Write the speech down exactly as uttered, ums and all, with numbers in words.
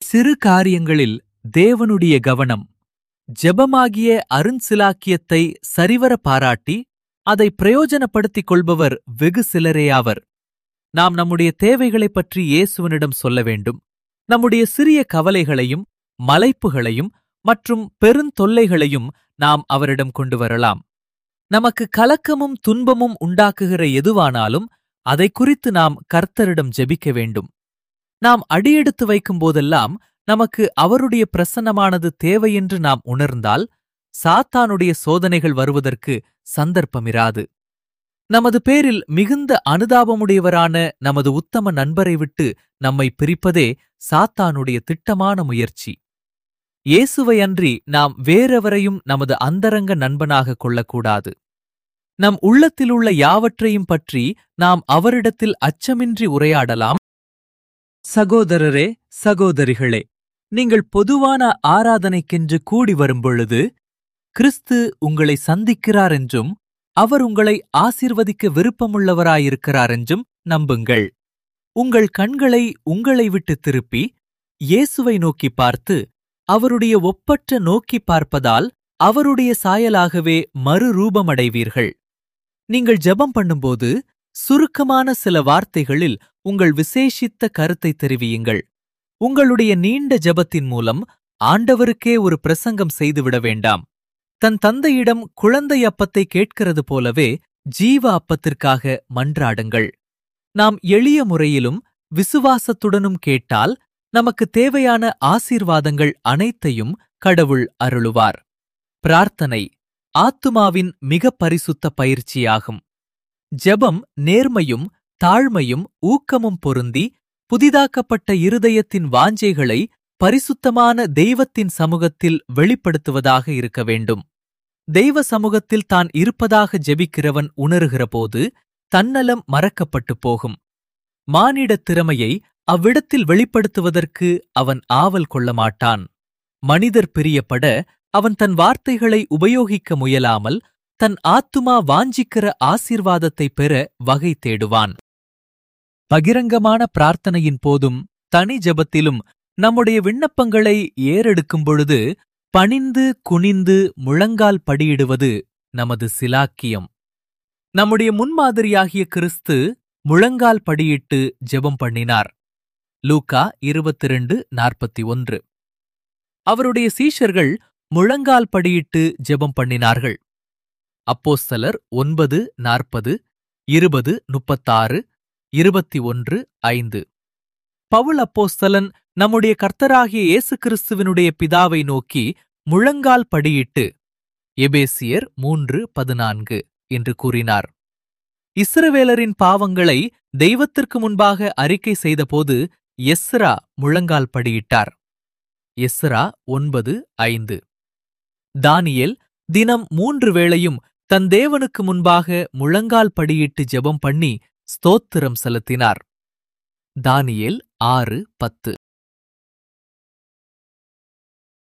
சிறு காரியங்களில் தேவனுடைய கவனம். ஜெபமாகிய அருஞ்சிலாக்கியத்தை சரிவர பாராட்டி அதை பிரயோஜனப்படுத்திக் கொள்பவர் வெகு சிலரேயாவர். நாம் நம்முடைய தேவைகளைப் பற்றி இயேசுவனிடம் சொல்ல வேண்டும். நம்முடைய சிறிய கவலைகளையும் மலைப்புகளையும் மற்றும் பெருந்தொல்லைகளையும் நாம் அவரிடம் கொண்டு வரலாம். நமக்கு கலக்கமும் துன்பமும் உண்டாக்குகிற எதுவானாலும் அதை குறித்து நாம் கர்த்தரிடம் ஜெபிக்க வேண்டும். நாம் அடியெடுத்து வைக்கும் போதெல்லாம் நமக்கு அவருடைய பிரசன்னமானது தேவையென்று நாம் உணர்ந்தால் சாத்தானுடைய சோதனைகள் வருவதற்கு சந்தர்ப்பமிராது. நமது பேரில் மிகுந்த அனுதாபமுடையவரான நமது உத்தம நண்பரை விட்டு நம்மை பிரிப்பதே சாத்தானுடைய திட்டமான முயற்சி. இயேசுவை அன்றி நாம் வேறெவரையும் நமது அந்தரங்க நண்பனாக கொள்ளக்கூடாது. நம் உள்ளத்திலுள்ள யாவற்றையும் பற்றி நாம் அவரிடத்தில் அச்சமின்றி உரையாடலாம். சகோதரரே, சகோதரிகளே, நீங்கள் பொதுவான ஆராதனைக்கென்று கூடி வரும்பொழுது கிறிஸ்து உங்களை சந்திக்கிறார் என்றும் அவர் உங்களை ஆசீர்வதிக்க விருப்பமுள்ளவராயிருக்கிறார் என்றும் நம்புங்கள். உங்கள் கண்களை உங்களை விட்டு திருப்பி இயேசுவை நோக்கி பார்த்து அவருடைய ஒப்பற்ற நோக்கி பார்ப்பதால் அவருடைய சாயலாகவே மறுரூபமடைவீர்கள். நீங்கள் ஜெபம் பண்ணும்போது சுருக்கமான சில வார்த்தைகளில் உங்கள் விசேஷித்த கருத்தை தெரிவியுங்கள். உங்களுடைய நீண்ட ஜெபத்தின் மூலம் ஆண்டவருக்கே ஒரு பிரசங்கம் செய்துவிட வேண்டாம். தன் தந்தையிடம் குழந்தை அப்பத்தை கேட்கிறது போலவே ஜீவ அப்பத்திற்காக மன்றாடுங்கள். நாம் எளிய முறையிலும் விசுவாசத்துடனும் கேட்டால் நமக்கு தேவையான ஆசீர்வாதங்கள் அனைத்தையும் கடவுள் அருளுவார். பிரார்த்தனை ஆத்துமாவின் மிக பரிசுத்த பயிற்சியாகும். ஜெபம் நேர்மையும் தாழ்மையும் ஊக்கமும் பொருந்தி புதிதாக்கப்பட்ட இருதயத்தின் வாஞ்சைகளை பரிசுத்தமான தெய்வத்தின் சமூகத்தில் வெளிப்படுத்துவதாக இருக்க வேண்டும். தெய்வ சமூகத்தில் தான் இருப்பதாக ஜெபிக்கிறவன் உணர்கிறபோது தன்னலம் மறக்கப்பட்டு போகும். மானிடத் திறமையை அவ்விடத்தில் வெளிப்படுத்துவதற்கு அவன் ஆவல் கொள்ள மாட்டான். மனிதர் பிரியப்பட அவன் தன் வார்த்தைகளை உபயோகிக்க முயலாமல் தன் ஆத்துமா வாஞ்சிக்கிற ஆசீர்வாதத்தை பெற வகை தேடுவான். பகிரங்கமான பிரார்த்தனையின் போதும் தனி ஜெபத்திலும் நம்முடைய விண்ணப்பங்களை ஏறெடுக்கும் பொழுது பணிந்து குனிந்து முழங்கால் படியிடுவது நமது சிலாக்கியம். நம்முடைய முன்மாதிரியாகிய கிறிஸ்து முழங்கால் படியிட்டு ஜெபம் பண்ணினார். லூக்கா இருபத்திரண்டு நாற்பத்தி ஒன்று. அவருடைய சீஷர்கள் முழங்கால் படியிட்டு ஜெபம் பண்ணினார்கள். அப்போஸ்தலர் ஒன்பது நாற்பது, இருபது முப்பத்தாறு, இருபத்தி ஒன்று ஐந்து. பவுல் அப்போஸ்தலன் நம்முடைய கர்த்தராகிய இயேசு கிறிஸ்துவினுடைய பிதாவை நோக்கி முழங்கால் படியிட்டு எபேசியர் மூன்று பதினான்கு என்று கூறினார். இஸ்ரவேலரின் பாவங்களை தெய்வத்திற்கு முன்பாக அறிக்கை செய்தபோது எஸ்ரா முழங்கால் படியிட்டார். எஸ்ரா ஒன்பது ஐந்து. தானியேல் தினம் மூன்று வேளையும் தன் தேவனுக்கு முன்பாக முழங்கால் படியிட்டு ஜெபம் பண்ணி ஸ்தோத்திரம் செலுத்தினார். தானியேல் ஆறு பத்து.